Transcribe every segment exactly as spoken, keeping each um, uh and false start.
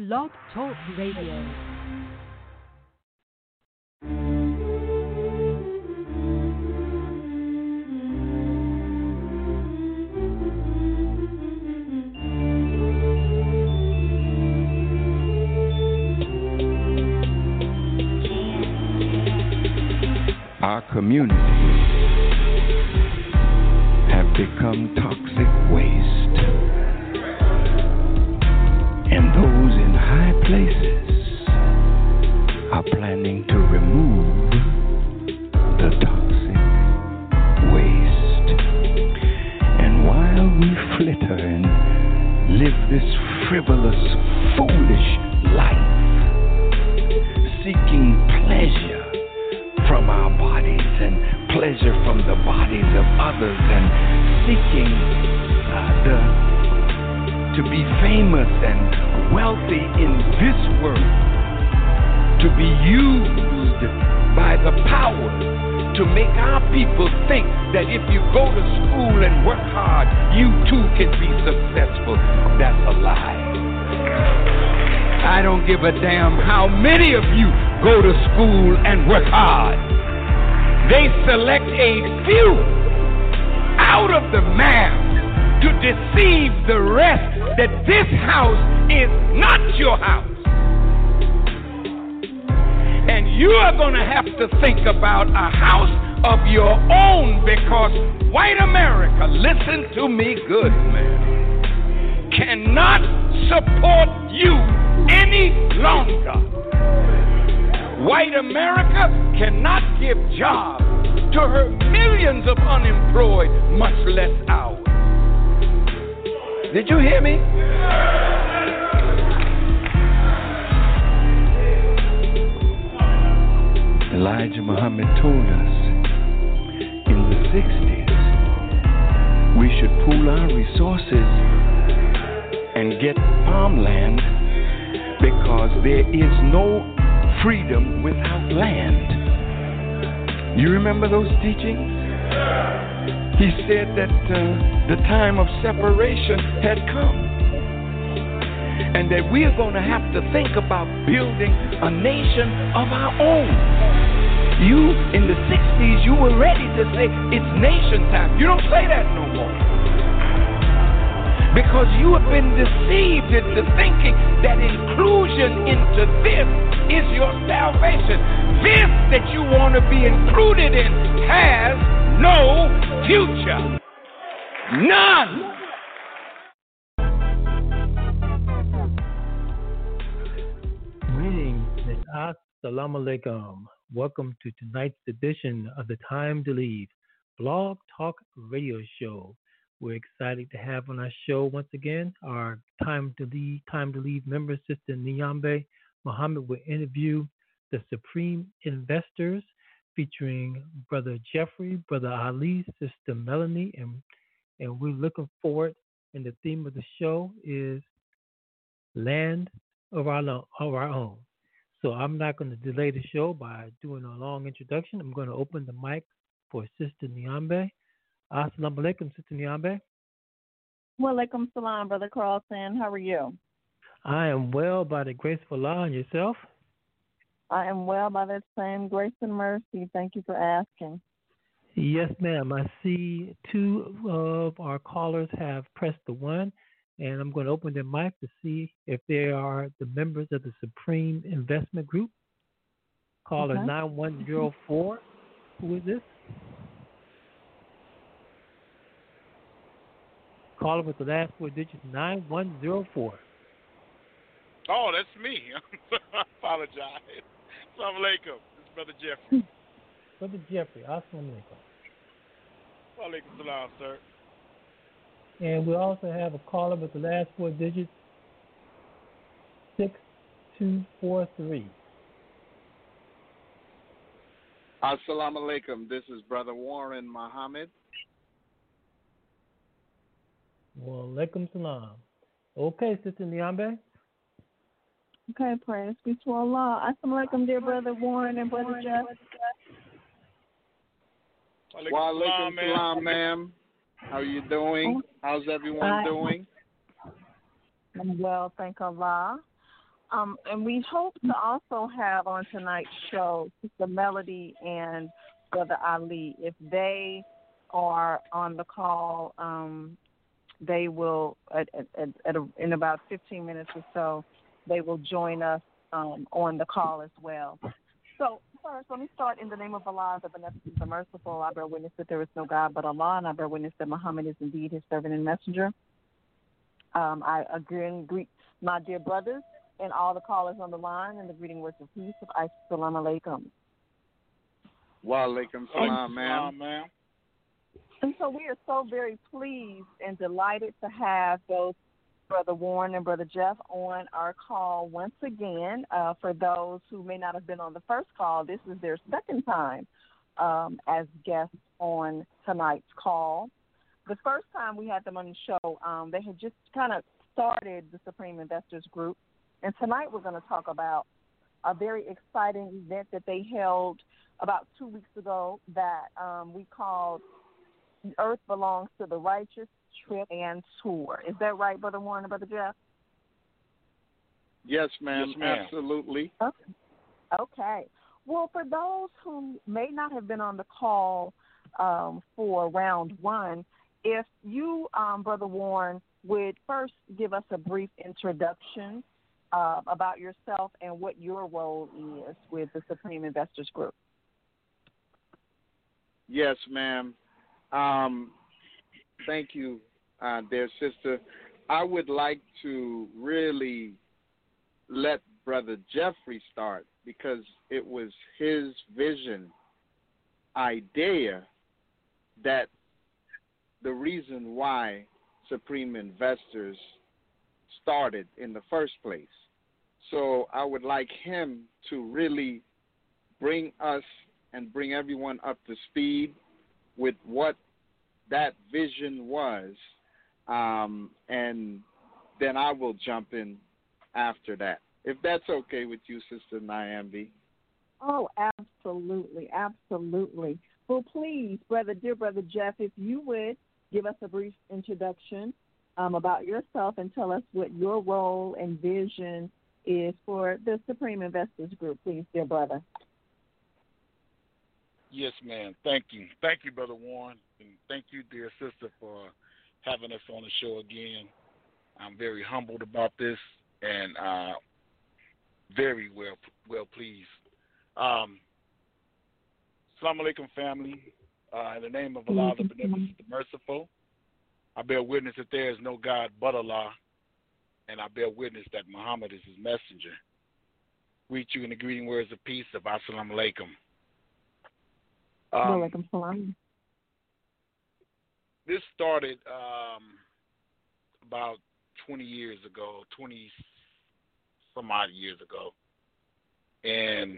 Blog Talk Radio. Our communities have become toxic waste, and those in high places are planning to remove the toxic waste. And while we flitter and live this frivolous, foolish life, seeking pleasure from our bodies and pleasure from the bodies of others, and seeking uh, the, to be famous and wealthy in this world, to be used by the power to make our people think that if you go to school and work hard, you too can be successful. That's a lie. I don't give a damn how many of you go to school and work hard. They select a few out of the mass to deceive the rest that this house is not your house. And you are going to have to think about a house of your own, because white America, listen to me good, man, cannot support you any longer. White America cannot give jobs to her millions of unemployed, much less ours. Did you hear me? Elijah Muhammad told us in the sixties we should pool our resources and get farmland, because there is no freedom without land. You remember those teachings? He said that uh, the time of separation had come, and that we are going to have to think about building a nation of our own. You, in the sixties, you were ready to say it's nation time. You don't say that no more, because you have been deceived into thinking that inclusion into this is your salvation. This that you want to be included in has no future. None. Greetings and assalamu alaikum. Welcome to tonight's edition of the Time to Leave Blog Talk Radio Show. We're excited to have on our show once again our Time to Leave Time to Leave member, Sister Nyambe Muhammad. Will interview the Supreme Investors, featuring Brother Jeffrey, Brother Ali, Sister Melanie, and and we're looking forward. And the theme of the show is land of our lo- of our own. So I'm not going to delay the show by doing a long introduction. I'm going to open the mic for Sister Nyambe. Assalamu alaikum, Sister Nyambe. Wa alaikum salam, Brother Carlson. How are you? I am well by the grace of Allah, and yourself? I am well by that same grace and mercy. Thank you for asking. Yes, ma'am. I see two of our callers have pressed the one, and I'm going to open their mic to see if they are the members of the Supreme Investment Group. Caller okay. nine one zero four. Who is this? Caller with the last four digits, nine one zero four. Oh, that's me. I apologize. Assalamu alaikum. This is Brother Jeffrey. Brother Jeffrey, assalamu alaikum. Wa alaikum salam, sir. And we also have a caller with the last four digits, six two four three. Assalamu alaikum. This is Brother Warren Muhammad. Wa alaikum salam. Okay, Sister Nyambe. Okay, praise be to Allah. Assalamu alaikum, dear Brother Warren and Brother Jeff. Wa alaikum salam, ma'am. How are you doing? How's everyone I, doing? I'm well, thank Allah. Um, and we hope to also have on tonight's show Sister Melody and Brother Ali. If they are on the call, um, they will, at, at, at a, in about fifteen minutes or so, they will join us um, on the call as well. So first, let me start in the name of Allah, the Beneficent, the Merciful. I bear witness that there is no God but Allah, and I bear witness that Muhammad is indeed his servant and messenger. Um, I again greet my dear brothers and all the callers on the line and the greeting words of peace of Assalamu alaikum. Wa alaikum salam, ma'am. ma'am. And so we are so very pleased and delighted to have both Brother Warren and Brother Jeff on our call once again. Uh, for those who may not have been on the first call, this is their second time um, as guests on tonight's call. The first time we had them on the show, um, they had just kind of started the Supreme Investors Group. And tonight we're going to talk about a very exciting event that they held about two weeks ago that um, we called The Earth Belongs to the Righteous Trip and Tour. Is that right, Brother Warren and Brother Jeff? Yes, ma'am. Yes, ma'am. Absolutely. Okay. Okay. Well, for those who may not have been on the call um, for round one, if you, um, Brother Warren, would first give us a brief introduction uh, about yourself and what your role is with the Supreme Investors Group. Yes, ma'am. Um, thank you, uh, dear sister. I would like to really let Brother Jeffrey start because it was his vision, idea, that the reason why Supreme Investors started in the first place. So I would like him to really bring us and bring everyone up to speed with what that vision was, um, and then I will jump in after that, if that's okay with you, Sister Nyambi. Oh, absolutely, absolutely. Well, please, brother, dear Brother Jeff, if you would give us a brief introduction um, about yourself and tell us what your role and vision is for the Supreme Investors Group, please, dear brother. Yes, ma'am. Thank you. Thank you, Brother Warren. And thank you, dear sister, for having us on the show again. I'm very humbled about this and uh, very well well pleased. Um, Assalamu alaikum, family. Uh, in the name of Allah, the Beneficent, the Merciful, I bear witness that there is no God but Allah, and I bear witness that Muhammad is his messenger. Greet you in the greeting words of peace of Assalamu alaikum. Um, Welcome, salam. This started um, about twenty years ago, twenty some odd years ago. And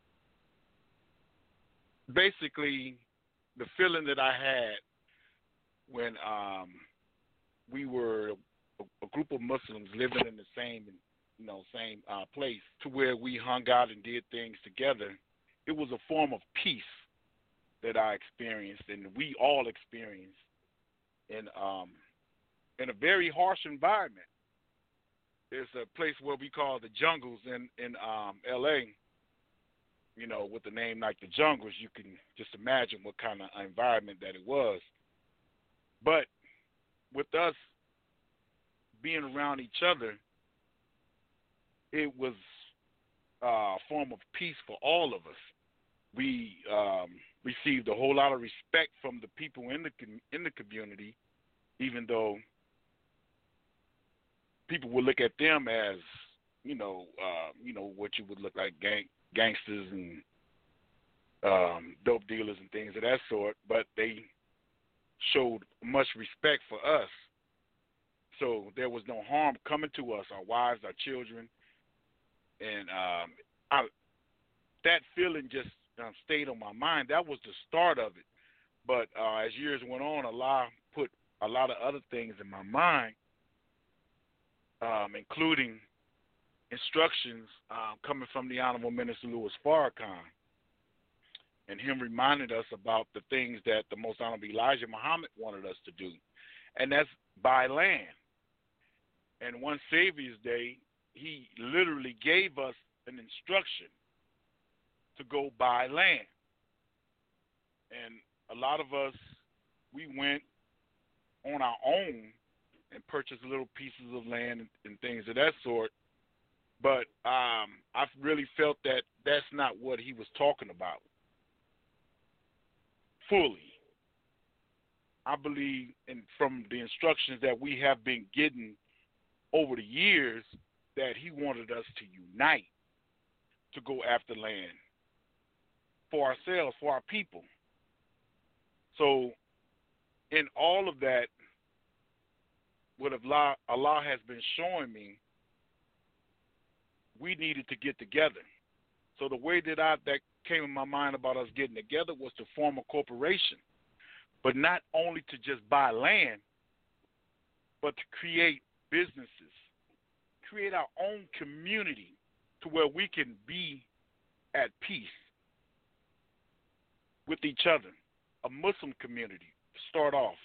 basically, the feeling that I had when um, we were a, a group of Muslims living in the same, you know, same uh, place, to where we hung out and did things together, it was a form of peace that I experienced, and we all experienced in um, in a very harsh environment. There's a place where we call the Jungles in in um, L A. You know, with the name like the Jungles, you can just imagine what kind of environment that it was. But with us being around each other, it was uh, a form of peace for all of us. We um, received a whole lot of respect from the people in the in the community, even though people would look at them as, you know, uh, you know what you would look like gang, gangsters and um, dope dealers and things of that sort. But they showed much respect for us, so there was no harm coming to us, our wives, our children, and um, I, that feeling just Um, stayed on my mind. That was the start of it. But uh, as years went on, Allah put a lot of other things in my mind, um, including instructions uh, coming from the Honorable Minister Louis Farrakhan, and him reminded us about the things that the Most Honorable Elijah Muhammad wanted us to do, and that's buy land. And one Savior's Day, he literally gave us an instruction to go buy land. And a lot of us, we went on our own and purchased little pieces of land and, and things of that sort. But um, I've really felt that that's not what he was talking about fully. I believe, and from the instructions that we have been getting over the years, that he wanted us to unite to go after land for ourselves, for our people. So in all of that, what Allah, Allah has been showing me, we needed to get together. So the way that I that came in my mind about us getting together was to form a corporation, but not only to just buy land, but to create businesses, create our own community to where we can be at peace with each other, a Muslim community to start off,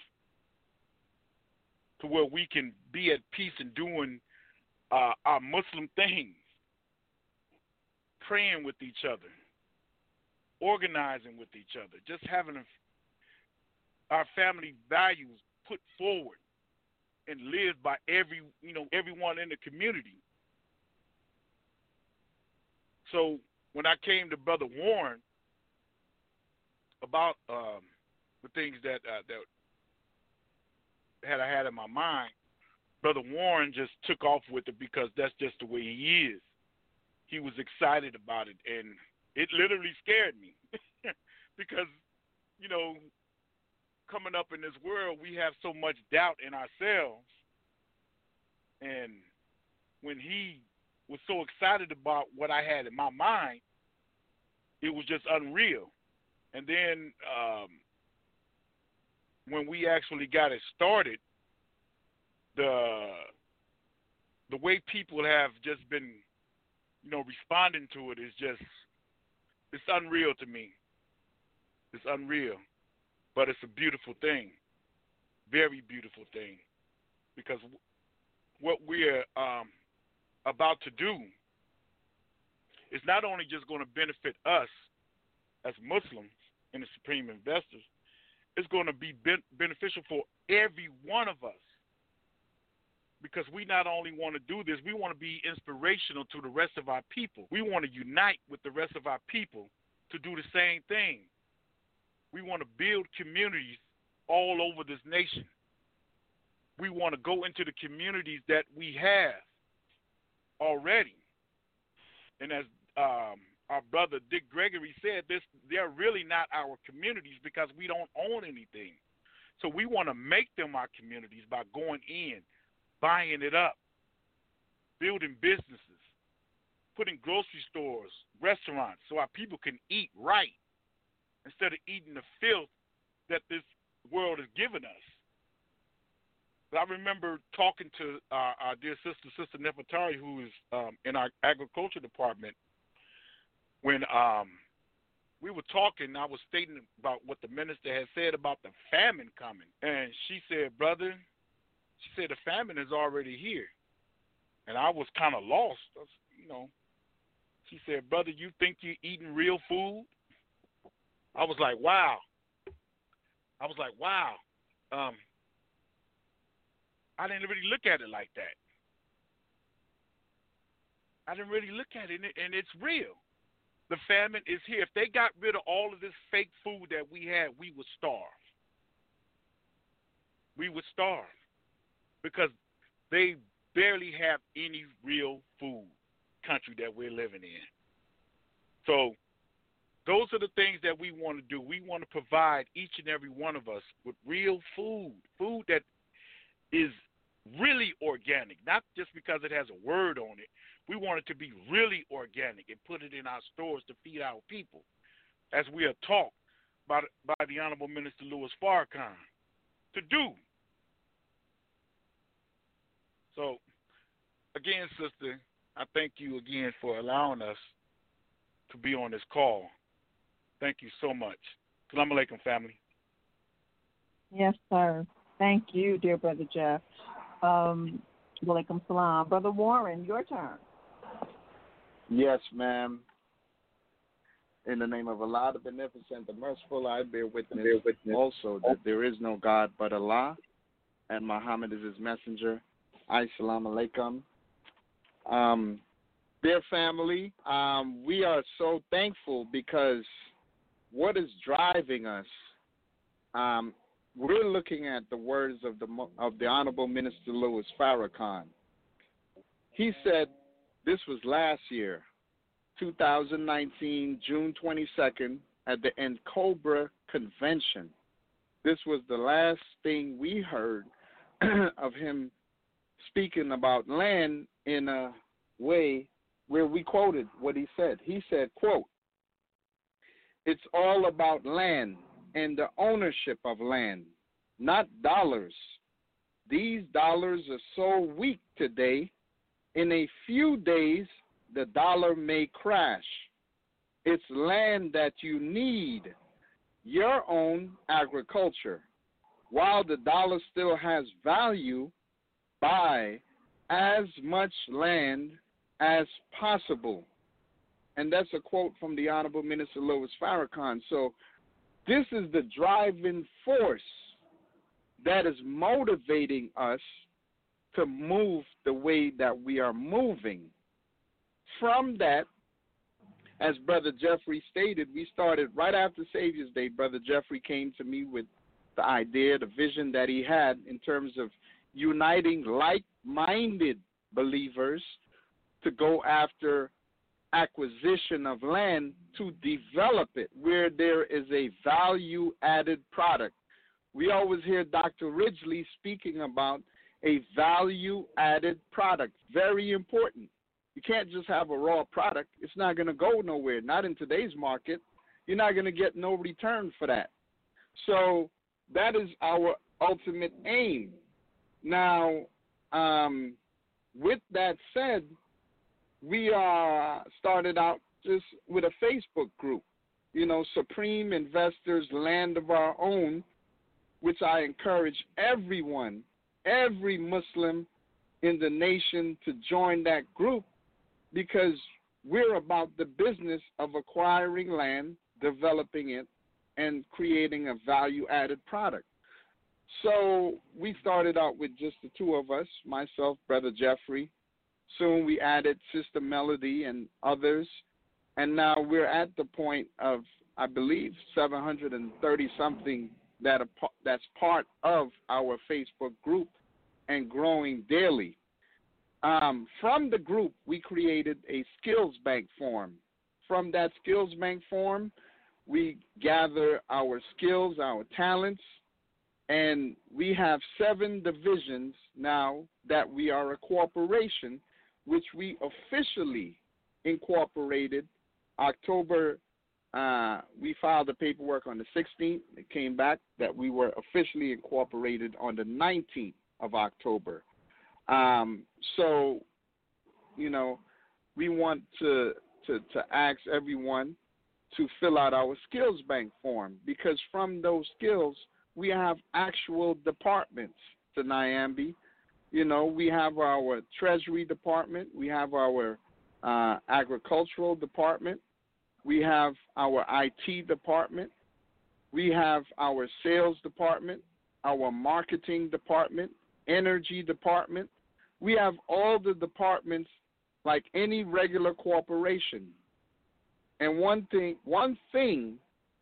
to where we can be at peace in doing uh, our Muslim things, praying with each other, organizing with each other, just having a, our family values put forward and lived by every, you know, everyone in the community. So when I came to Brother Warren about um, the things that uh, that had I had in my mind, Brother Warren just took off with it because that's just the way he is. He was excited about it, and it literally scared me because, you know, coming up in this world, we have so much doubt in ourselves. And when he was so excited about what I had in my mind, it was just unreal. And then um, when we actually got it started, the the way people have just been, you know, responding to it is just, it's unreal to me. It's unreal. But it's a beautiful thing, very beautiful thing, because what we're um, about to do is not only just going to benefit us as Muslims and the Supreme Investors, it's going to be ben- beneficial for every one of us, because we not only want to do this, we want to be inspirational to the rest of our people. We want to unite with the rest of our people to do the same thing. We want to build communities all over this nation. We want to go into the communities that we have already. And as um, our brother Dick Gregory said, this they're really not our communities because we don't own anything. So we want to make them our communities by going in, buying it up, building businesses, putting grocery stores, restaurants, so our people can eat right instead of eating the filth that this world has given us. But I remember talking to uh, our dear sister, Sister Nefertari, who is um, in our agriculture department, when um, we were talking, I was stating about what the minister had said about the famine coming. And she said, brother, she said, the famine is already here. And I was kind of lost. I was, you know, she said, brother, you think you're eating real food? I was like, wow. I was like, wow. Um, I didn't really look at it like that. I didn't really look at it, and, it, and it's real. The famine is here. If they got rid of all of this fake food that we had, we would starve. We would starve because they barely have any real food country that we're living in. So those are the things that we want to do. We want to provide each and every one of us with real food, food that is really organic, not just because it has a word on it. We want it to be really organic and put it in our stores to feed our people, as we are taught by, by the Honorable Minister Louis Farrakhan to do. So, again, sister, I thank you again for allowing us to be on this call. Thank you so much. Assalamu alaikum, family. Yes, sir. Thank you, dear Brother Jeff. Um, Walaikum salam. Brother Warren, your turn. Yes, ma'am. In the name of Allah, the Beneficent, the Merciful, I bear witness, bear witness also that there is no God but Allah, and Muhammad is his messenger. Assalamu alaikum. Um, dear family, um, we are so thankful because what is driving us, um, we're looking at the words of the of the Honorable Minister Louis Farrakhan. He said, this was last year, two thousand nineteen, June twenty-second, at the N-Cobra Convention. This was the last thing we heard of him speaking about land in a way where we quoted what he said. He said, quote, it's all about land and the ownership of land, not dollars. These dollars are so weak today, in a few days, the dollar may crash. It's land that you need, your own agriculture. While the dollar still has value, buy as much land as possible. And that's a quote from the Honorable Minister Louis Farrakhan. So this is the driving force that is motivating us to move the way that we are moving. From that, as Brother Jeffrey stated, we started right after Savior's Day. Brother Jeffrey came to me with the idea, the vision that he had in terms of uniting like-minded believers to go after acquisition of land to develop it where there is a value-added product. We always hear Doctor Ridgely speaking about a value-added product. Very important. You can't just have a raw product. It's not going to go nowhere. Not in today's market. You're not going to get no return for that. So that is our ultimate aim. Now, um, with that said, we uh, started out just with a Facebook group, you know, Supreme Investors Land of Our Own, which I encourage everyone, every Muslim in the nation to join that group, because we're about the business of acquiring land, developing it, and creating a value-added product. So we started out with just the two of us, myself, Brother Jeffrey. Soon we added Sister Melody and others. And now we're at the point of, I believe, seven hundred thirty-something that are, that's part of our Facebook group and growing daily. Um, from the group, we created a skills bank form. From that skills bank form, we gather our skills, our talents, and we have seven divisions now that we are a corporation, which we officially incorporated October. Uh, we filed the paperwork on the sixteenth. It came back that we were officially incorporated on the nineteenth of October. Um, so, you know, we want to, to to ask everyone to fill out our skills bank form, because from those skills we have actual departments to Nyambi. You know, we have our Treasury Department, we have our uh, Agricultural Department, we have our I T Department, we have our Sales Department, our Marketing Department, Energy Department. We have all the departments like any regular corporation. And one thing, one thing,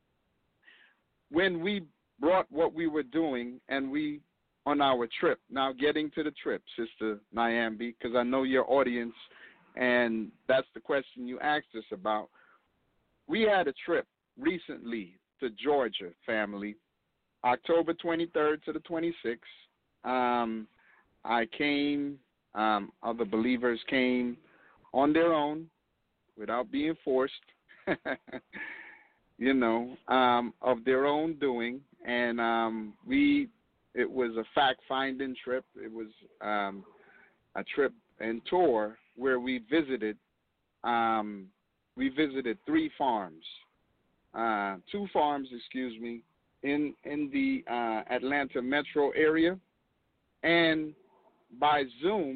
when we brought what we were doing and we, on our trip, now getting to the trip, Sister Nyambi, because I know your audience, and that's the question you asked us about. We had a trip recently to Georgia, family, October twenty-third to the twenty-sixth. Um, I came, um, other believers came on their own without being forced, you know, um, of their own doing. And um, we, it was a fact-finding trip. It was um, a trip and tour where we visited, um, we visited three farms, uh, two farms, excuse me, in, in the uh, Atlanta metro area. And by Zoom,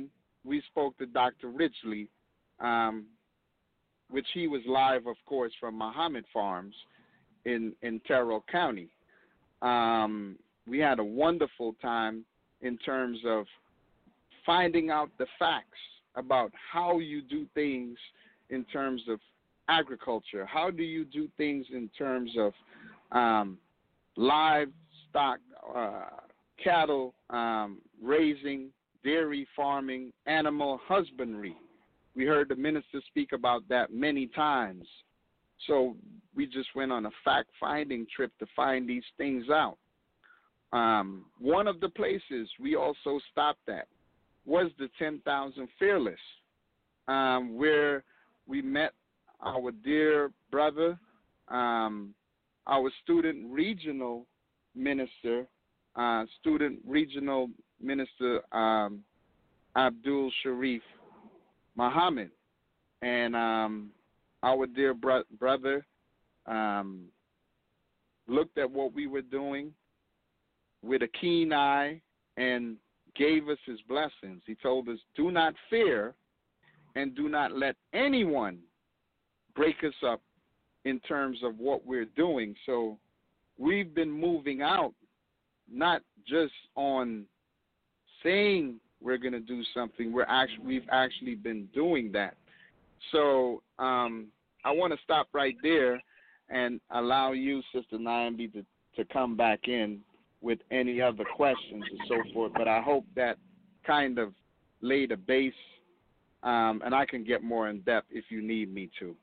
we spoke to Doctor Richley, um, which he was live, of course, from Muhammad Farms in, in Terrell County. Um, we had a wonderful time in terms of finding out the facts about how you do things in terms of agriculture. How do you do things in terms of um, livestock, uh, cattle um, raising, dairy farming, animal husbandry. We heard the minister speak about that many times. So we just went on a fact-finding trip to find these things out. Um, one of the places we also stopped at was the ten thousand Fearless, um, where we met our dear brother, um, our student regional minister, uh, student regional minister um, Abdul Sharif Muhammad, and um, our dear bro- brother um, looked at what we were doing with a keen eye and gave us his blessings. He told us, do not fear and do not let anyone break us up in terms of what we're doing. So we've been moving out, not just on saying we're going to do something. We're actually, we've actually been doing that. So um, I want to stop right there and allow you, Sister Nyambi, to, to come back in with any other questions and so forth. But I hope that kind of laid a base, um, and I can get more in depth if you need me to.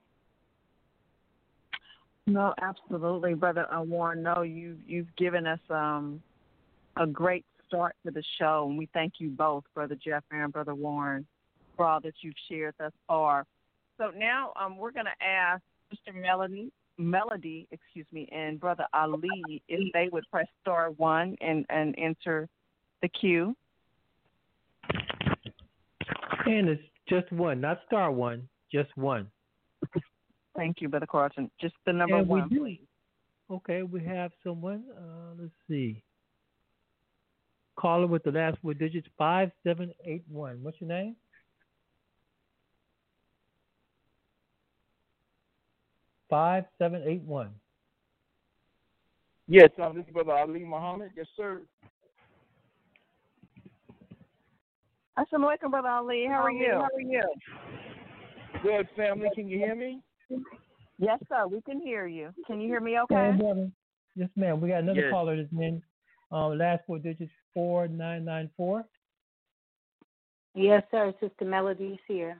No, absolutely, Brother uh, Warren. No, you, you've given us um, a great start to the show, and we thank you both, Brother Jeff and Brother Warren, for all that you've shared thus far. So now um, we're going to ask Sister Melody, Melody, excuse me, and Brother Ali if they would press star one and, and enter the queue. And it's just one, not star one, just one. Thank you, Brother Carlton. Just the number and one, we do. please. Okay, we have someone. Uh, let's see. Caller with the last four digits, five seven eight one. What's your name? five seven eight one. Yes, um, this is Brother Ali Muhammad. Yes, sir. Assalamu alaikum, Brother Ali. How are you? How are you? Good, family. Can you hear me? Yes, sir. We can hear you. Can you hear me okay? Yes, yes ma'am. We got another Yes. caller that's in. Um, last four digits, four nine nine four. Yes, sir. Sister Melody's here.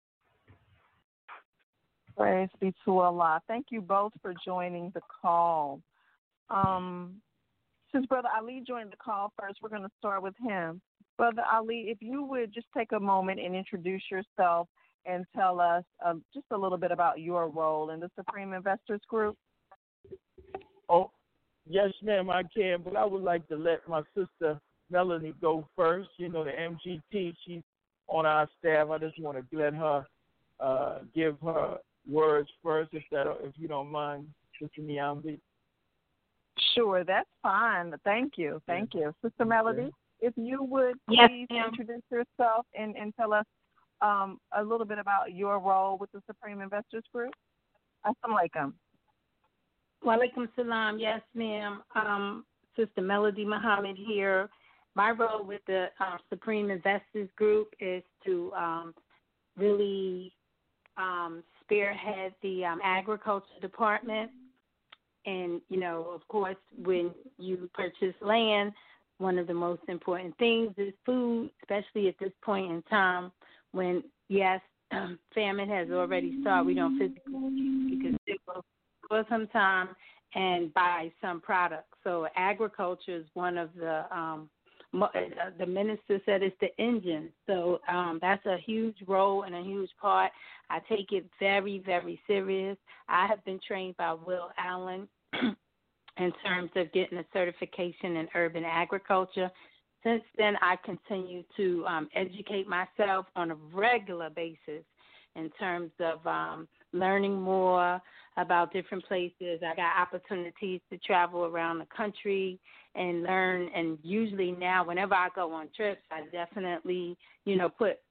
Praise be to Allah. Thank you both for joining the call. Um, since Brother Ali joined the call first, we're going to start with him. Brother Ali, if you would just take a moment and introduce yourself and tell us um, just a little bit about your role in the Supreme Investors Group. Oh, yes, ma'am, I can, but I would like to let my sister Melanie go first. You know, the M G T, she's on our staff. I just want to let her uh, give her words first, if that, if you don't mind, Sister Nyambi. Sure, that's fine. Thank you. Thank you. Sister Melody, Okay. if you would Yes, please ma'am. introduce yourself and, and tell us um, a little bit about your role with the Supreme Investors Group. Assalamu alaikum. Walaikum salam. Yes, ma'am. Um, Sister Melody Muhammad here. My role with the uh, Supreme Investors Group is to um, really um, spearhead the um, agriculture department. And, you know, of course, when you purchase land, one of the most important things is food, especially at this point in time when, yes, um, famine has already started. We don't physically because it will for some time and buy some products. So agriculture is one of the, um, the minister said it's the engine. So um, that's a huge role and a huge part. I take it very, very serious. I have been trained by Will Allen in terms of getting a certification in urban agriculture. Since then, I continue to um, educate myself on a regular basis in terms of um, learning more about different places. I got opportunities to travel around the country and learn. And usually now, whenever I go on trips, I definitely, you know, put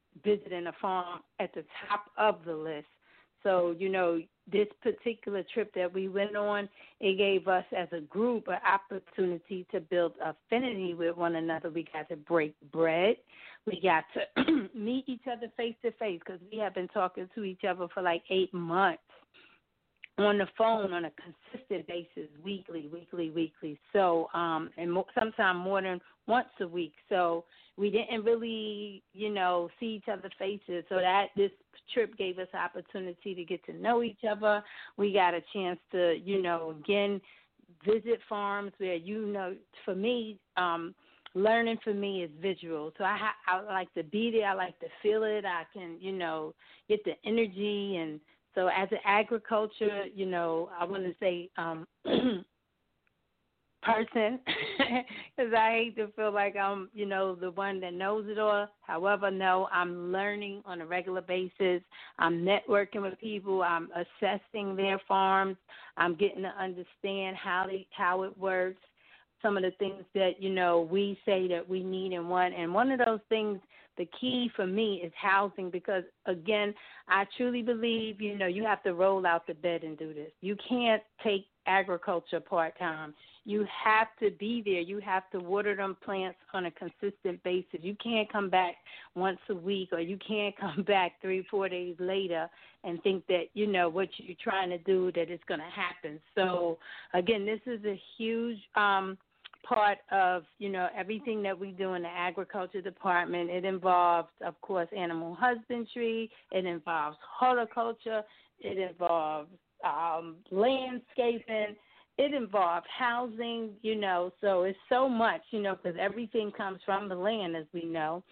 visiting a farm at the top of the list. So, you know, this particular trip that we went on, it gave us as a group an opportunity to build affinity with one another. We got to break bread. We got to meet each other face to face because we have been talking to each other for like eight months on the phone on a consistent basis, weekly, weekly, weekly. So, um, and mo- sometimes more than once a week. So we didn't really, you know, see each other's faces. So that this trip gave us opportunity to get to know each other. We got a chance to, you know, again, visit farms where, you know, for me, um, learning for me is visual. So I, ha- I like to be there. I like to feel it. I can, you know, get the energy. And so as an agriculture, you know, I want to say um, person, because I hate to feel like I'm, you know, the one that knows it all. However, no, I'm learning on a regular basis. I'm networking with people. I'm assessing their farms. I'm getting to understand how they, how it works, some of the things that, you know, we say that we need and want. And one of those things, the key for me is housing because, again, I truly believe, you know, you have to roll out the bed and do this. You can't take agriculture part-time. You have to be there. You have to water them plants on a consistent basis. You can't come back once a week or you can't come back three, four days later and think that, you know, what you're trying to do, that it's going to happen. So, again, this is a huge um, part of, you know, everything that we do in the agriculture department. It involves, of course, animal husbandry. It involves horticulture. It involves um, landscaping. It involves housing, you know, so it's so much, you know, because everything comes from the land, as we know.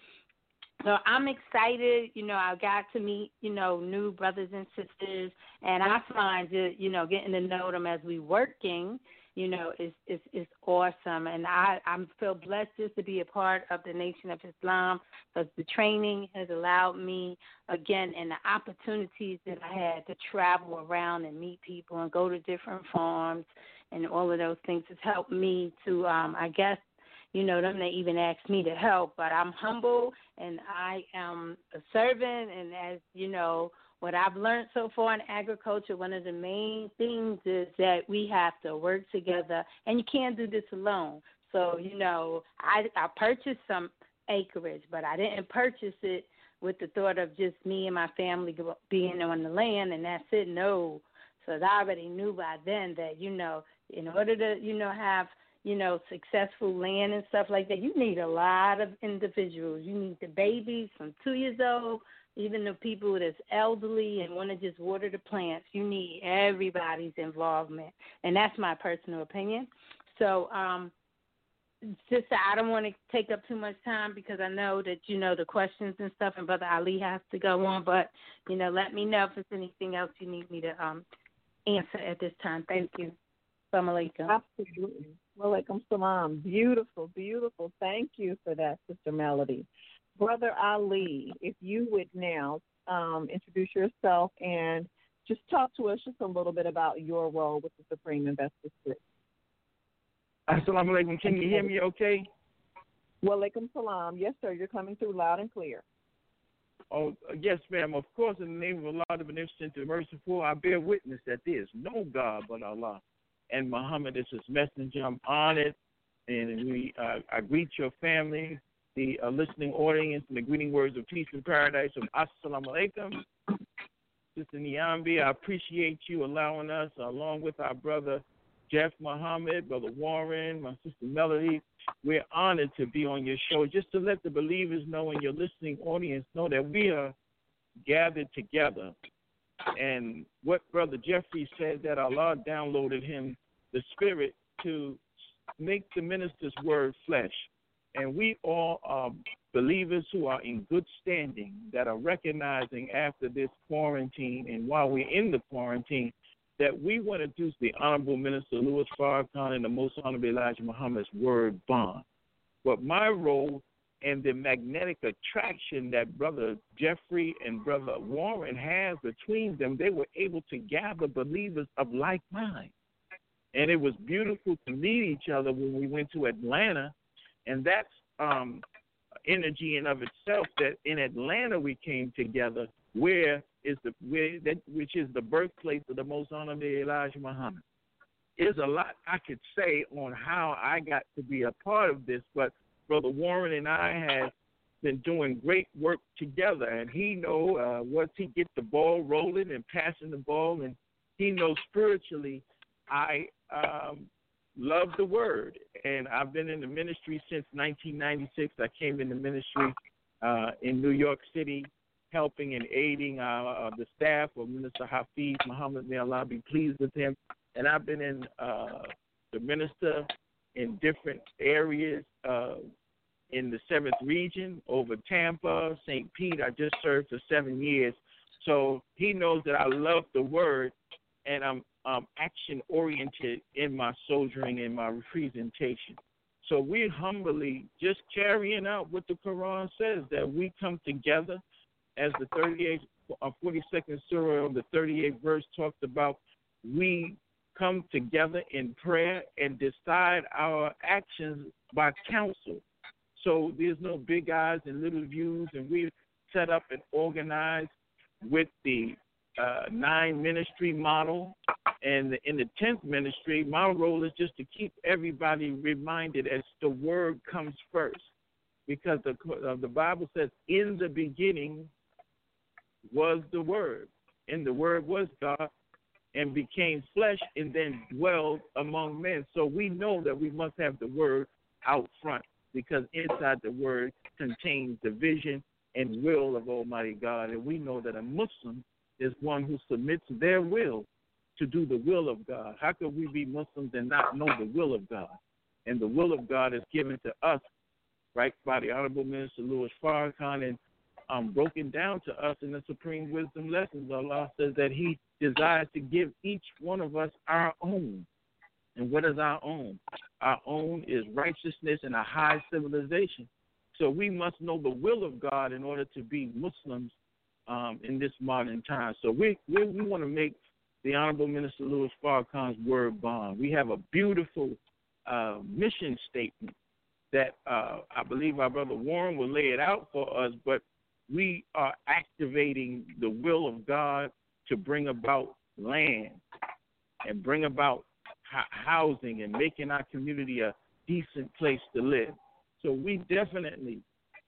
So I'm excited, you know, I got to meet, you know, new brothers and sisters, and I find that, you know, getting to know them as we working, you know, is is is awesome. And I I feel blessed just to be a part of the Nation of Islam because the training has allowed me, again, and the opportunities that I had to travel around and meet people and go to different farms and all of those things has helped me to, um, I guess, you know, them they even asked me to help. But I'm humble and I am a servant. And as, you know, what I've learned so far in agriculture, one of the main things is that we have to work together, and you can't do this alone. So, you know, I, I purchased some acreage, but I didn't purchase it with the thought of just me and my family being on the land, and that's it. No. So I already knew by then that, you know, in order to, you know, have, you know, successful land and stuff like that, you need a lot of individuals. You need the babies from two years old, even the people that's elderly and want to just water the plants. You need everybody's involvement, and that's my personal opinion. So, um, sister, I don't want to take up too much time because I know that, you know, the questions and stuff, and Brother Ali has to go on, but, you know, let me know if there's anything else you need me to um, answer at this time. Thank you. Assalamu alaikum. Absolutely. Walaikum salam. Beautiful, beautiful. Thank you for that, Sister Melody. Brother Ali, if you would now um, introduce yourself and just talk to us just a little bit about your role with the Supreme Investors Group. Assalamu alaikum. Can you hear me okay? Walaikum salam. Yes, sir. You're coming through loud and clear. Oh, yes, ma'am. Of course, in the name of Allah, the Beneficent, the Merciful, I bear witness that there is no God but Allah, and Muhammad is his messenger. I'm honored, and we uh, I greet your family, the uh, listening audience, and the greeting words of peace and paradise of Assalamu alaikum. Sister Niambi, I appreciate you allowing us, along with our brother Jeff Muhammad, Brother Warren, my sister Melody. We're honored to be on your show, just to let the believers know and your listening audience know that we are gathered together. And what Brother Jeffrey said, that Allah downloaded him the spirit to make the minister's word flesh. And we all are believers who are in good standing, that are recognizing after this quarantine and while we're in the quarantine that we want to do the Honorable Minister Louis Farrakhan and the Most Honorable Elijah Muhammad's word bond. But my role and the magnetic attraction that Brother Jeffrey and Brother Warren has between them, they were able to gather believers of like mind. And it was beautiful to meet each other when we went to Atlanta. And that's um, energy in of itself that in Atlanta we came together, where is the where that which is the birthplace of the Most Honorable Elijah Muhammad. There's a lot I could say on how I got to be a part of this, but Brother Warren and I have been doing great work together, and he know uh, once he gets the ball rolling and passing the ball, and he knows spiritually I um, love the word, and I've been in the ministry since nineteen ninety-six. I came in the ministry uh, in New York City, helping and aiding uh, uh, the staff of Minister Hafiz Muhammad. May Allah be pleased with him. And I've been in uh, the minister in different areas uh, in the seventh region, over Tampa, Saint Pete. I just served for seven years. So he knows that I love the word, and I'm um, action-oriented in my soldiering and my presentation. So we're humbly just carrying out what the Quran says, that we come together as the thirty-eighth, uh, forty-second surah of the thirty-eighth verse talks about. We come together in prayer and decide our actions by counsel. So there's no big eyes and little views, and we've set up and organized with the uh, nine ministry model. And in the tenth ministry, my role is just to keep everybody reminded as the word comes first. Because the, uh, the Bible says, in the beginning was the word, and the word was God, and became flesh and then dwelled among men. So we know that we must have the word out front, because inside the word contains the vision and will of Almighty God. And we know that a Muslim is one who submits their will to do the will of God. How could we be Muslims and not know the will of God? And the will of God is given to us, right, by the Honorable Minister Louis Farrakhan, and um, broken down to us in the Supreme Wisdom Lessons. Allah says that he desires to give each one of us our own. And what is our own? Our own is righteousness and a high civilization. So we must know the will of God in order to be Muslims um, in this modern time. So we we, we want to make the Honorable Minister Louis Farrakhan's word bond. We have a beautiful uh, mission statement that uh, I believe our brother Warren will lay it out for us, but we are activating the will of God to bring about land and bring about housing and making our community a decent place to live. So we definitely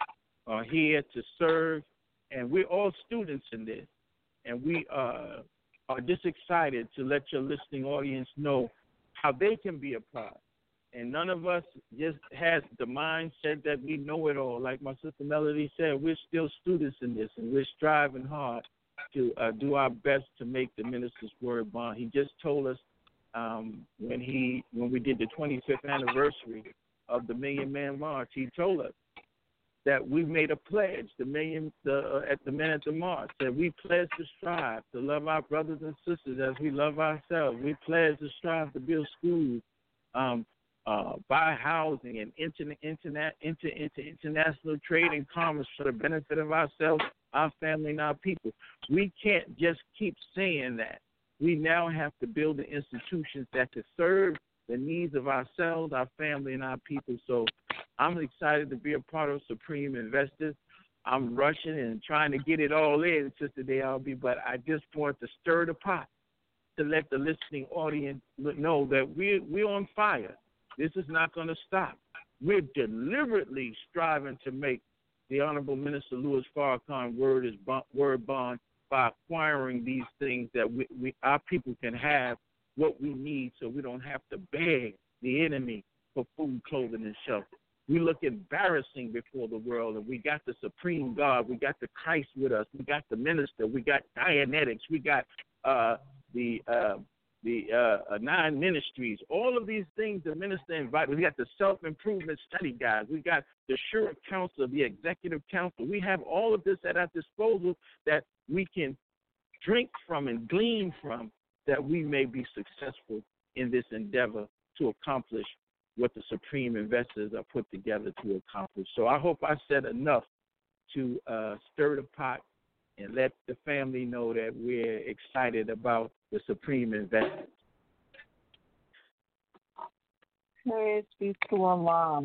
are here to serve, and we're all students in this, and we uh, are just excited to let your listening audience know how they can be a part. And none of us just has the mindset that we know it all. Like my sister Melody said, we're still students in this, and we're striving hard to uh, do our best to make the minister's word bond. He just told us um, when he when we did the twenty-fifth anniversary of the Million Man March, he told us that we made a pledge, the million the, uh, at the Men at the March, that we pledge to strive to love our brothers and sisters as we love ourselves. We pledge to strive to build schools, um, uh, buy housing, and enter, internet, enter into international trade and commerce for the benefit of ourselves, our family, and our people. We can't just keep saying that. We now have to build the institutions that can serve the needs of ourselves, our family, and our people. So I'm excited to be a part of Supreme Investors. I'm rushing and trying to get it all in, Sister D L B, but I just want to stir the pot to let the listening audience know that we're, we're on fire. This is not going to stop. We're deliberately striving to make the Honorable Minister Louis Farrakhan word is bond, word bond by acquiring these things that we, we our people can have what we need, so we don't have to beg the enemy for food, clothing, and shelter. We look embarrassing before the world, and we got the Supreme God, we got the Christ with us, we got the minister, we got Dianetics, we got uh, the uh, the uh, uh, nine ministries, all of these things the minister invited. We got the self-improvement study guide, we got the Sure Council, the Executive Council. We have all of this at our disposal that we can drink from and glean from, that we may be successful in this endeavor to accomplish what the Supreme Investors are put together to accomplish. So I hope I said enough to uh, stir the pot and let the family know that we're excited about the Supreme Investors. Praise be to Allah.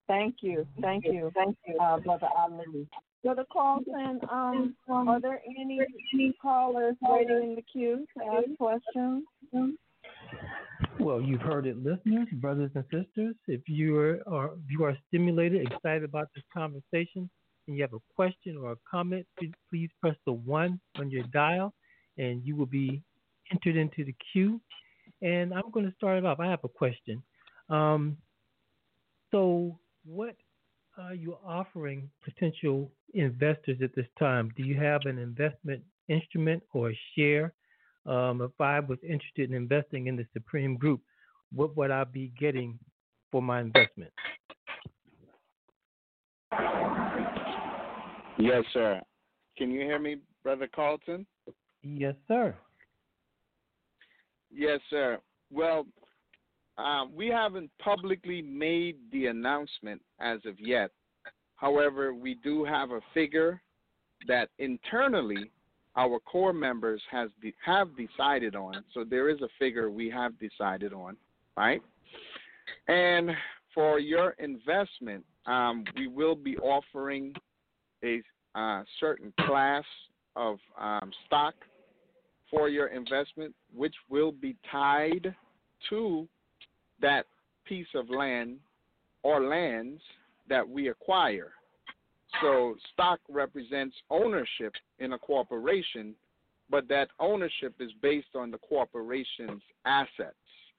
Thank you. Thank you. Thank you, uh, Brother Ali. Brother Carlton, um, are there any, any callers waiting in the queue to ask questions? Well, you've heard it, listeners, brothers and sisters. If you are, are if you are stimulated, excited about this conversation, and you have a question or a comment, please, please press the one on your dial, and you will be entered into the queue. And I'm going to start it off. I have a question. Um, so, what are you offering potential investors at this time? Do you have an investment instrument or a share? Um, if I was interested in investing in the Supreme Group, what would I be getting for my investment? Yes, sir. Can you hear me, Brother Carlton? Yes, sir. Yes, sir. Well, uh, we haven't publicly made the announcement as of yet. However, we do have a figure that internally our core members has de- have decided on. So there is a figure we have decided on, right? And for your investment, um, we will be offering a uh, certain class of um, stock for your investment, which will be tied to that piece of land or lands that we acquire. So stock represents ownership in a corporation, but that ownership is based on the corporation's assets.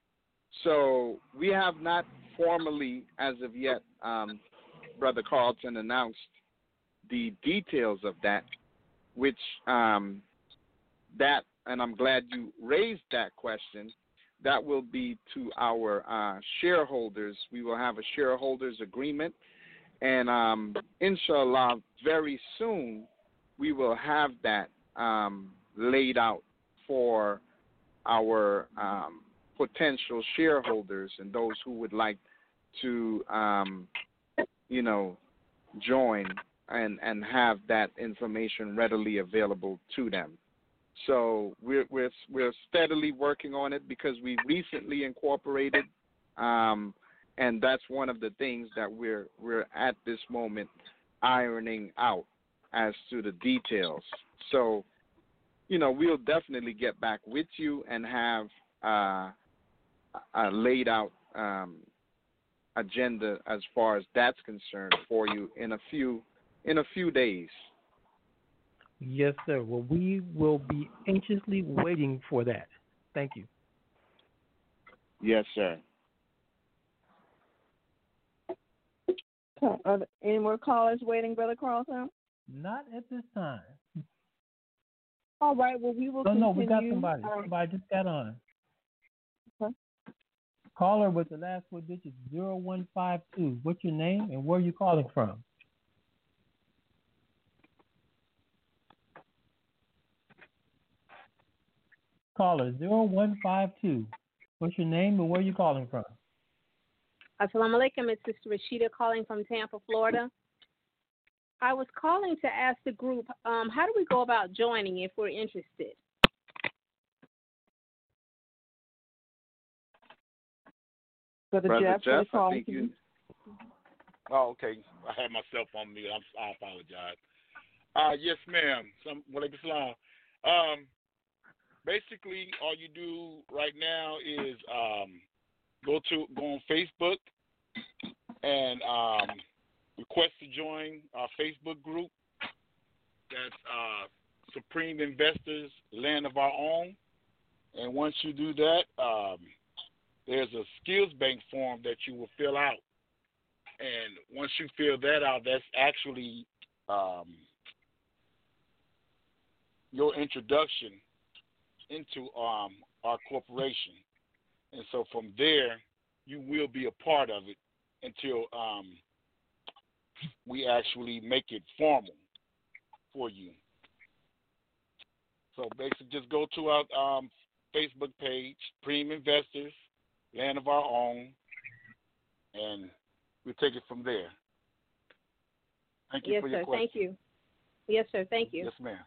So we have not formally, as of yet, um, Brother Carlton, announced the details of that, which um, that, and I'm glad you raised that question, that will be to our uh, shareholders. We will have a shareholders agreement. And um, inshallah, very soon we will have that um, laid out for our um, potential shareholders and those who would like to, um, you know, join and, and have that information readily available to them. So we're we're we're steadily working on it because we recently incorporated. Um, And that's one of the things that we're we're at this moment ironing out as to the details. So, you know, we'll definitely get back with you and have uh, a laid out um, agenda as far as that's concerned for you in a few in a few days. Yes, sir. Well, we will be anxiously waiting for that. Thank you. Yes, sir. Are there any more callers waiting, Brother Carlton? Not at this time. All right. Well, we will No, continue. no, we got somebody. Um, Somebody just got on. Okay. Caller with the last four digits, zero one five two. What's your name and where are you calling from? Caller, zero one five two. What's your name and where are you calling from? Assalamu alaikum. It's Sister Rashida calling from Tampa, Florida. I was calling to ask the group, um, how do we go about joining if we're interested? Brother, Brother Jeff, Jeff, call I think you. Oh, okay. I had myself on mute. I'm, I apologize. Uh, yes, ma'am. Some, walaikum salam. Um, basically, all you do right now is um, go to go on Facebook and um, request to join our Facebook group. That's uh, Supreme Investors, Land of Our Own. And once you do that, um, there's a skills bank form that you will fill out. And once you fill that out, that's actually um, your introduction into um, our corporation. And so from there, you will be a part of it until um, we actually make it formal for you. So basically just go to our um, Facebook page, Supreme Investors, Land of Our Own, and we'll take it from there. Thank you yes, for your sir. question. Thank you. Yes, sir. Thank you. Yes, ma'am.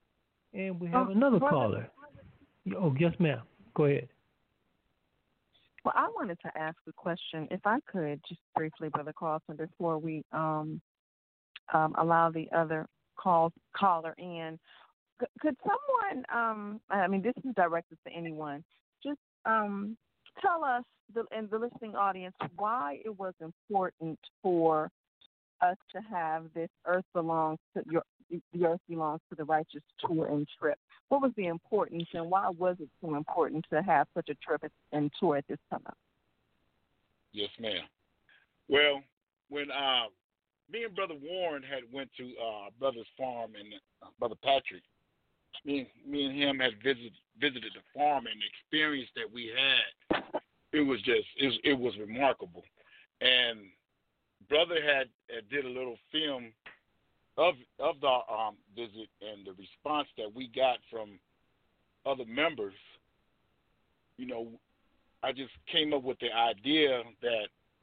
And we have Oh, another brother. caller. Oh, yes, ma'am. Go ahead. Well, I wanted to ask a question, if I could, just briefly, Brother Carlson, before we um, um, allow the other call, caller in. C- could someone, um, I mean, this is directed to anyone, just um, tell us, the, and the listening audience, why it was important for us to have this Earth Belongs to your, the Earth Belongs to the Righteous tour and trip. What was the importance, and why was it so important to have such a trip and tour at this time? Yes, ma'am. Well, when uh, me and Brother Warren had went to uh, Brother's farm and uh, Brother Patrick, me, me and him had visited visited the farm, and the experience that we had, it was just it, it was remarkable. And Brother had, had did a little film of of the um, visit, and the response that we got from other members. You know, I just came up with the idea that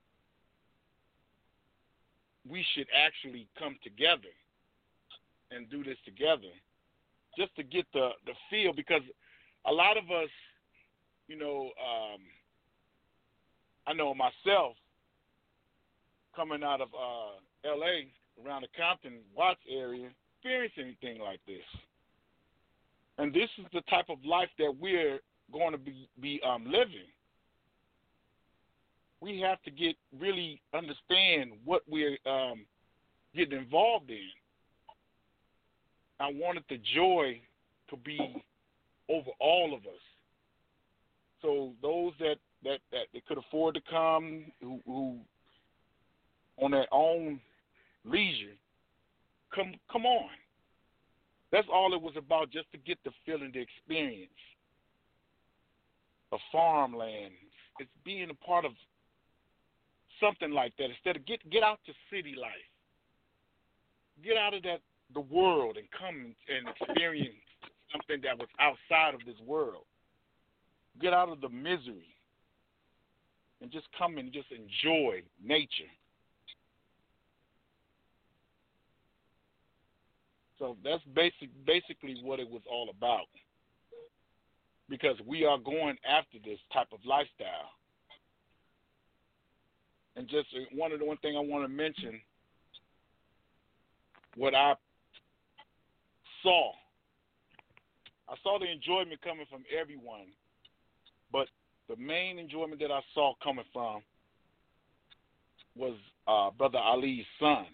we should actually come together and do this together, just to get the, the feel, because a lot of us, you know, um, I know myself, coming out of uh, L A, around the Compton, Watts area, experience anything like this. And this is the type of life that we're going to be, be um, living. We have to get really understand what we're um, getting involved in. I wanted the joy to be over all of us. So those that, that, that they could afford to come, who, who on their own leisure, come come on. That's all it was about, just to get the feeling, the experience of farmland. It's being a part of something like that. Instead of get get out to city life, get out of that the world and come and experience something that was outside of this world. Get out of the misery and just come and just enjoy nature. So that's basic, basically what it was all about, because we are going after this type of lifestyle. And just one of the one thing I want to mention, what I saw, I saw the enjoyment coming from everyone, but the main enjoyment that I saw coming from was uh, Brother Ali's son.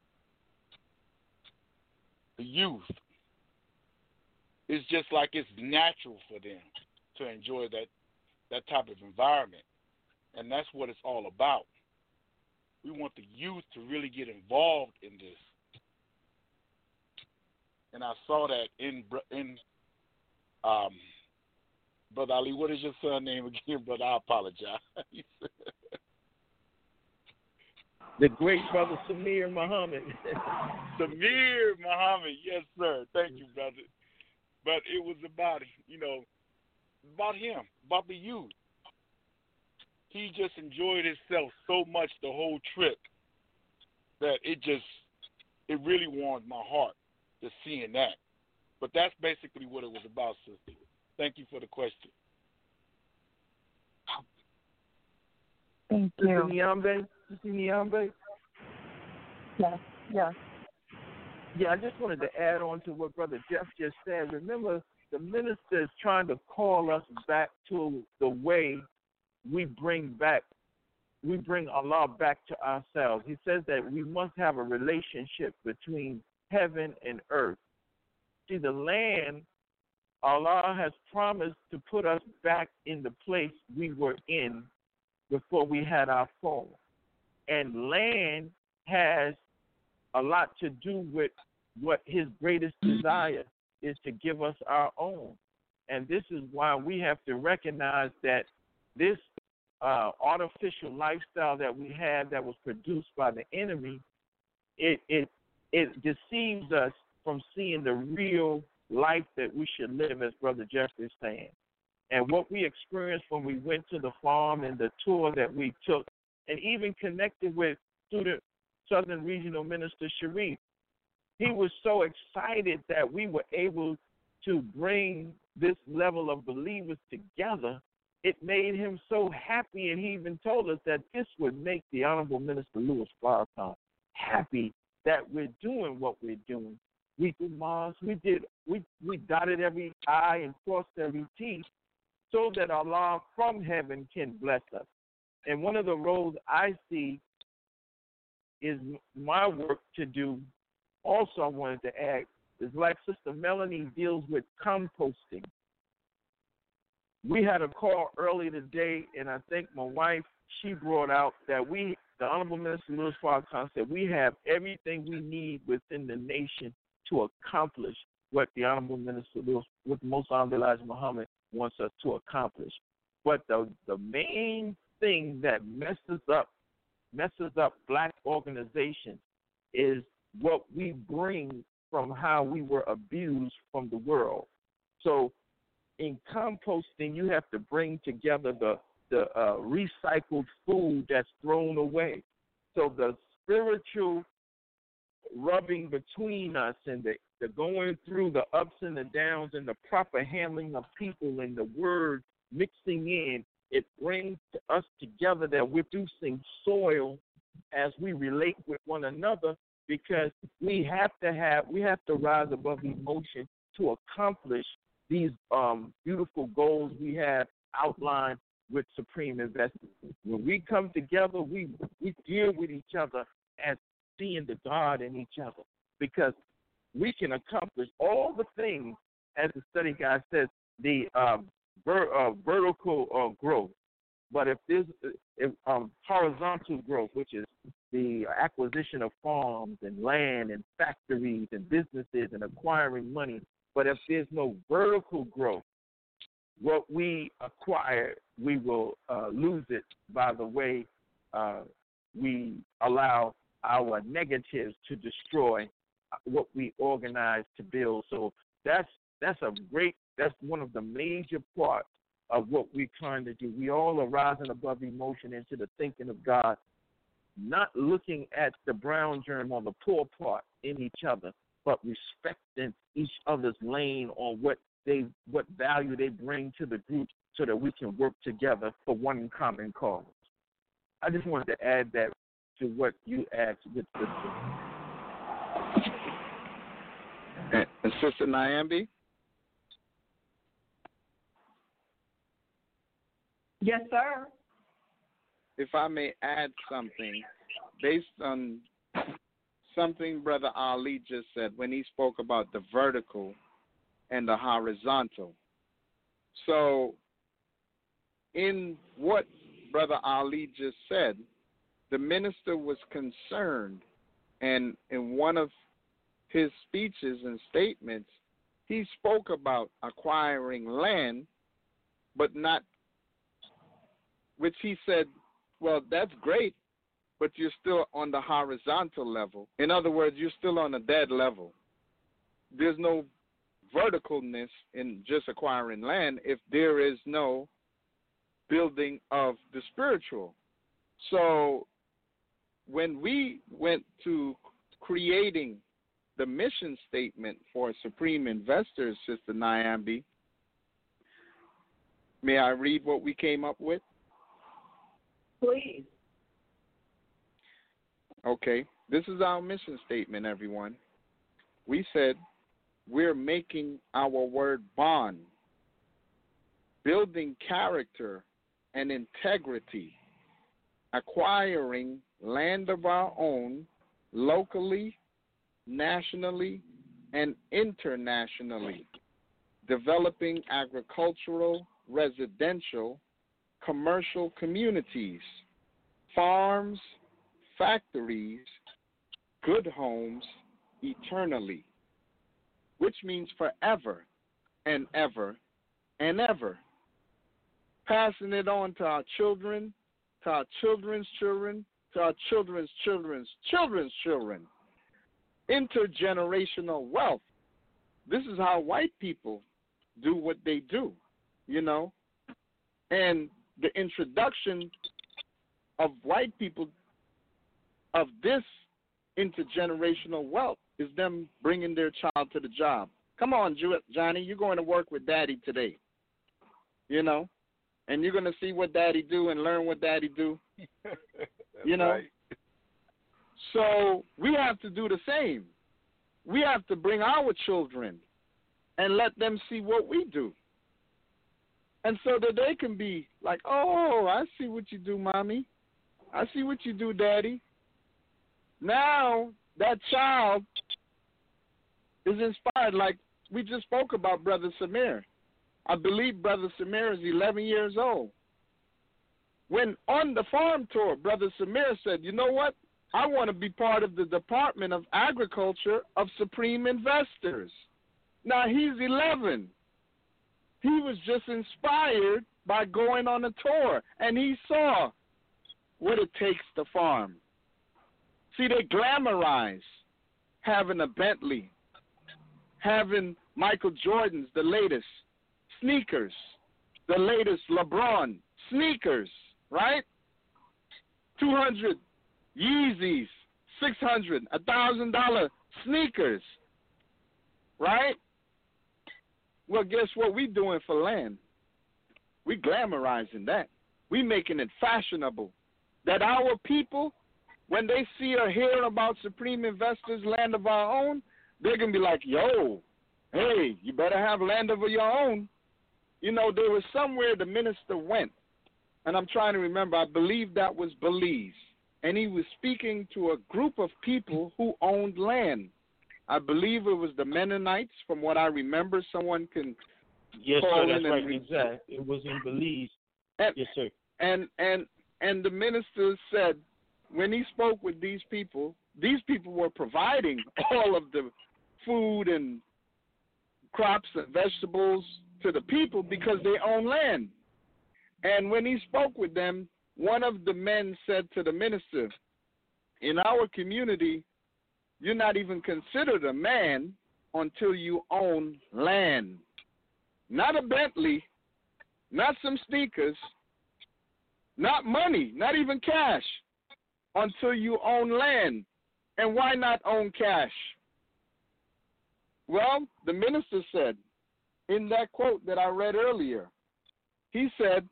The youth. It's just like it's natural for them to enjoy that, that type of environment. And that's what it's all about. We want the youth to really get involved in this. And I saw that in in um, Brother Ali. What is your son's name again, brother? I apologize. The great Brother Samir Muhammad. Samir Muhammad, yes, sir. Thank you, brother. But it was about, you know, about him, about the youth. He just enjoyed himself so much the whole trip that it just, it really warmed my heart just seeing that. But that's basically what it was about, sister. Thank you for the question. Thank you. Sister Nyambe? Sister Nyambe? Yes, yes. Yeah, I just wanted to add on to what Brother Jeff just said. Remember, the minister is trying to call us back to the way we bring back, we bring Allah back to ourselves. He says that we must have a relationship between heaven and earth. See, the land, Allah has promised to put us back in the place we were in before we had our fall. And land has a lot to do with what his greatest desire is, to give us our own. And this is why we have to recognize that this uh, artificial lifestyle that we have that was produced by the enemy, it, it, it deceives us from seeing the real life that we should live, as Brother Jeffrey is saying. And what we experienced when we went to the farm and the tour that we took, and even connected with student Southern Regional Minister Sharif, he was so excited that we were able to bring this level of believers together it made him so happy, and he even told us that this would make the Honorable Minister Louis Farrakhan happy that we're doing what we're doing. We did Mars, we did, we, we dotted every I and crossed every T so that Allah from heaven can bless us. And one of the roles I see is my work to do, also I wanted to add, is like Sister Melanie deals with composting. We had a call earlier today, and I think my wife, she brought out that we, the Honorable Minister Louis Farrakhan said, we have everything we need within the nation to accomplish what the Honorable Minister Louis, what the Most Honorable Elijah Muhammad wants us to accomplish. But the the main thing that messes up, messes up black organizations is what we bring from how we were abused from the world. So in composting, you have to bring together the, the uh, recycled food that's thrown away. So the spiritual rubbing between us and the, the going through the ups and the downs and the proper handling of people and the word mixing in, it brings us together that we're producing soil as we relate with one another, because we have to have, we have to rise above emotion to accomplish these um, beautiful goals we have outlined with Supreme Investment. When we come together, we we deal with each other as seeing the God in each other, because we can accomplish all the things, as the study guide says, the um, ver- uh, vertical uh, growth. But if there's if, um, horizontal growth, which is the acquisition of farms and land and factories and businesses and acquiring money, but if there's no vertical growth, what we acquire, we will uh, lose it by the way uh, we allow our negatives to destroy what we organize to build. So that's that's a great, that's one of the major parts of what we're trying to do. We all are rising above emotion into the thinking of God, not looking at the brown germ or the poor part in each other, but respecting each other's lane on what they, what value they bring to the group, so that we can work together for one common cause. I just wanted to add that to what you asked with Sister. And, and Sister Nyambi? Yes, sir. If I may add something, based on something Brother Ali just said when he spoke about the vertical and the horizontal. So, in what Brother Ali just said, the minister was concerned, and in one of his speeches and statements, he spoke about acquiring land, but not, which he said, well, that's great, but you're still on the horizontal level. In other words, you're still on a dead level. There's no verticalness in just acquiring land if there is no building of the spiritual. So when we went to creating the mission statement for Supreme Investors, Sister Nyambi, may I read what we came up with? Please. Okay, this is our mission statement, everyone. We said we're making our word bond, building character and integrity, acquiring land of our own locally, nationally, and internationally, developing agricultural, residential, commercial communities, farms, factories, good homes eternally, which means forever and ever and ever, passing it on to our children, to our children's children, to our children's children's children's children. Intergenerational wealth. This is how white people do what they do, you know. And the introduction of white people of this intergenerational wealth is them bringing their child to the job. Come on, Johnny, you're going to work with Daddy today, you know. and you're going to see what daddy do and learn what daddy do. You know? Right. So we have to do the same. We have to bring our children and let them see what we do. And so that they can be like, oh, I see what you do, mommy. I see what you do, daddy. Now that child is inspired. Like we just spoke about Brother Samir. I believe Brother Samir is eleven years old. When on the farm tour, Brother Samir said, you know what? I want to be part of the Department of Agriculture of Supreme Investors. Now, he's eleven. He was just inspired by going on a tour, and he saw what it takes to farm. See, they glamorize having a Bentley, having Michael Jordan's, the latest, sneakers, the latest LeBron, sneakers, right? two hundred Yeezys, six hundred, one thousand dollars sneakers, right? Well, guess what we doing for land? We glamorizing that. We making it fashionable that our people, when they see or hear about Supreme Investors, land of our own, they're going to be like, yo, hey, you better have land of your own. You know, there was somewhere the minister went, and I'm trying to remember, I believe that was Belize, and he was speaking to a group of people who owned land. I believe it was the Mennonites, from what I remember. Someone can yes, call sir, in that's right, and exactly. It was in Belize. and, yes, sir. And, and, and the minister said, when he spoke with these people, these people were providing all of the food and crops and vegetables to the people because they own land. And when he spoke with them, one of the men said to the minister, in our community, you're not even considered a man until you own land. Not a Bentley, not some sneakers, not money, not even cash, until you own land. And why not own cash? Well, the minister said, in that quote that I read earlier, he said,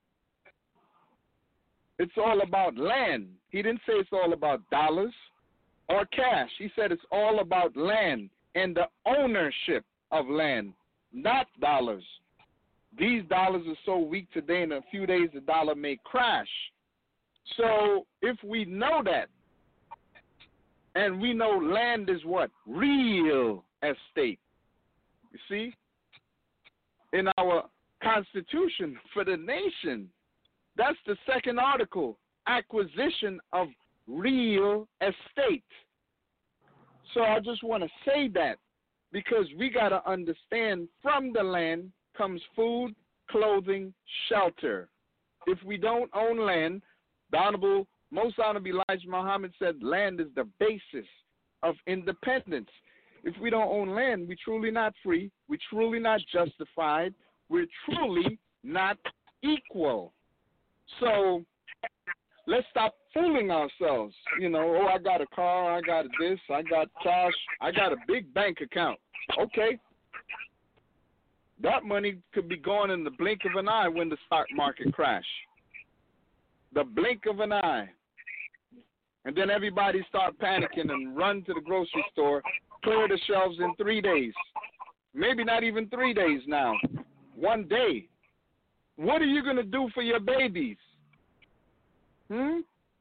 it's all about land. He didn't say it's all about dollars or cash. He said it's all about land and the ownership of land, not dollars. These dollars are so weak today, in a few days the dollar may crash. So if we know that, and we know land is what? Real estate. You see? In our Constitution for the nation, that's the second article, acquisition of real estate. So I just want to say that because we got to understand from the land comes food, clothing, shelter. If we don't own land, the Honorable, Most Honorable Elijah Muhammad said land is the basis of independence. If we don't own land, we're truly not free. We're truly not justified. We're truly not equal. So let's stop fooling ourselves. You know, oh, I got a car, I got this, I got cash, I got a big bank account. Okay. That money could be gone in the blink of an eye when the stock market crash. The blink of an eye. And then everybody start panicking and run to the grocery store, clear the shelves in three days. Maybe not even three days now. One day. What are you going to do for your babies? Hmm?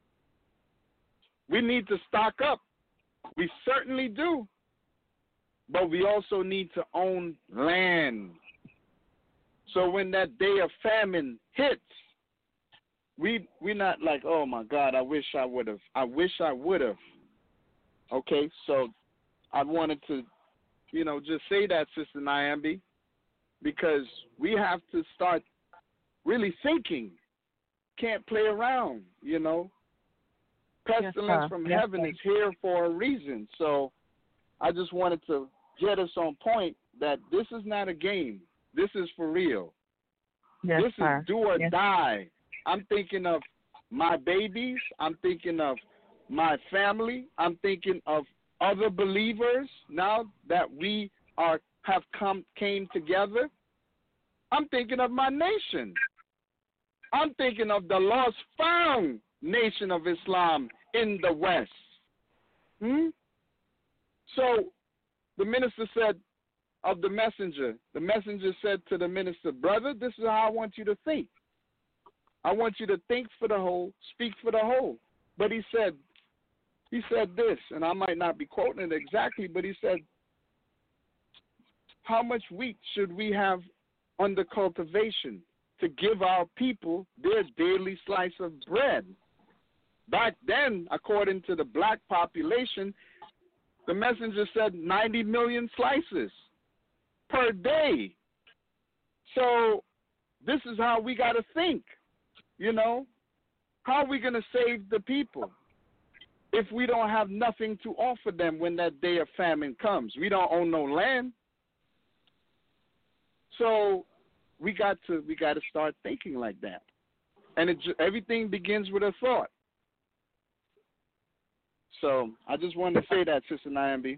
We need to stock up. We certainly do. But we also need to own land. So when that day of famine hits, we we're not like, oh my God, I wish I would have. I wish I would have. Okay, so I wanted to, you know, just say that, Sister Nyambi, because we have to start really thinking. Can't play around, you know. Pestilence yes, from yes, heaven sir. is here for a reason. So I just wanted to get us on point that this is not a game. This is for real. Yes, this sir. is do or yes. die. I'm thinking of my babies. I'm thinking of my family. I'm thinking of other believers now that we are have come came together. I'm thinking of my nation. I'm thinking of the lost found Nation of Islam in the West. Hmm? So the minister said of the messenger, the messenger said to the minister, brother, this is how I want you to think. I want you to think for the whole, speak for the whole. But he said, he said this, and I might not be quoting it exactly, but he said, how much wheat should we have under cultivation to give our people their daily slice of bread? Back then, according to the black population, the messenger said ninety million slices per day. So this is how we got to think, you know. How are we going to save the people if we don't have nothing to offer them when that day of famine comes? We don't own no land. So we got to we got to start thinking like that. And it, everything begins with a thought. So I just wanted to say that, Sister Nyambi.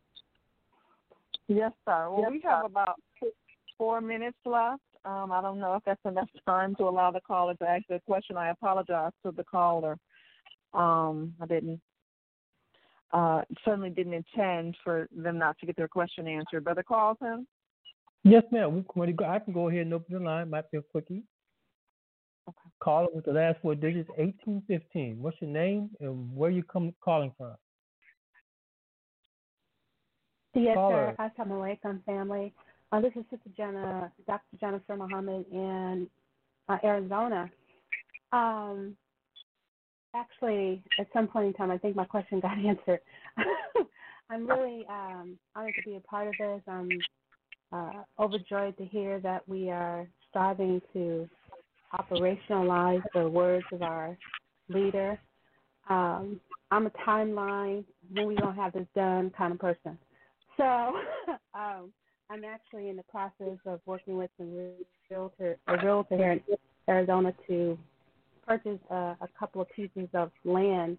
Yes, sir. Well, Yes, we have sir. about four minutes left. Um, I don't know if that's enough time to allow the caller to ask a question. I apologize to the caller. Um, I didn't, uh, certainly didn't intend for them not to get their question answered. Brother Carlton? Yes, ma'am. We, when you go, I can go ahead and open the line. Might be a quickie. Okay. Caller with the last four digits, eighteen fifteen. What's your name and where you come calling from? Yes, Caller. sir. Assalamu alaikum, family. Uh, this is Sister Jenna, Doctor Jennifer Muhammad in uh, Arizona. Um, actually, at some point in time, I think my question got answered. I'm really um, honored to be a part of this. I'm uh, overjoyed to hear that we are striving to operationalize the words of our leader. Um, I'm a timeline, when we going to have this done kind of person. So um, I'm actually in the process of working with some realtor, a realtor here in Arizona to purchase a, a couple of pieces of land.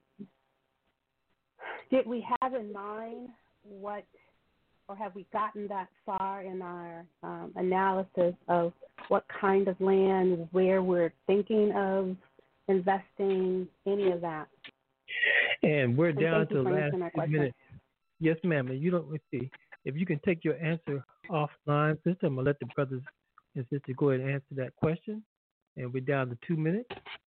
Did we have in mind what, or have we gotten that far in our um, analysis of what kind of land, where we're thinking of investing, any of that? And we're And down thank you to the for last answering my few question. minutes. Yes, ma'am. And you don't let's see. If you can take your answer offline, sister, I'm gonna let the brothers and sisters go ahead and answer that question. And we're down to two minutes.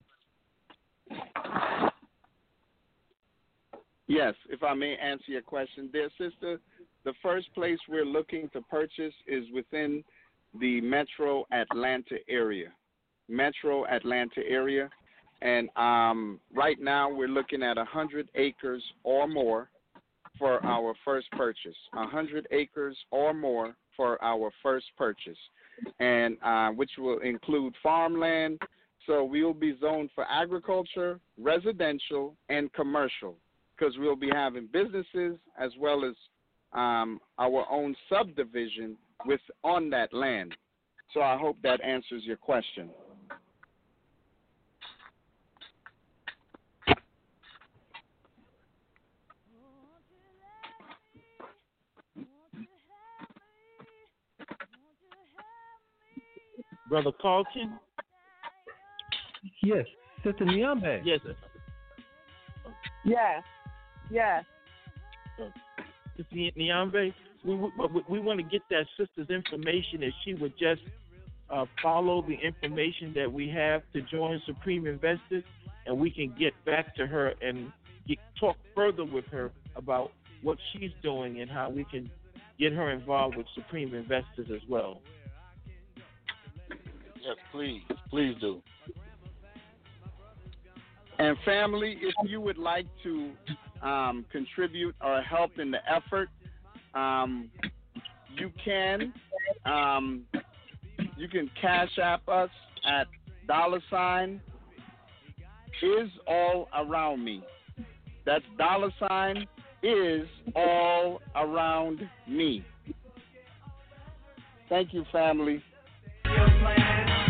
Yes, if I may answer your question, dear sister, the first place we're looking to purchase is within the Metro Atlanta area. Metro Atlanta area. And um, right now we're looking at one hundred acres or more for our first purchase. one hundred acres or more for our first purchase, and uh, which will include farmland. So we will be zoned for agriculture, residential, and commercial, because we'll be having businesses as well as um, our own subdivision with on that land. So I hope that answers your question. Brother Carlton? Yes, Sister Nyambe. Yes. Yes. Yes. Sister Nyambe, we, we, we want to get that sister's information if she would just uh, follow the information that we have to join Supreme Investors, and we can get back to her and get, talk further with her about what she's doing and how we can get her involved with Supreme Investors as well. Yes, please. Please do. And family, if you would like to um, contribute or help in the effort, um, you can. Um, you can cash app us at dollar sign is all around me. That's dollar sign is all around me. Thank you, family. Your plan.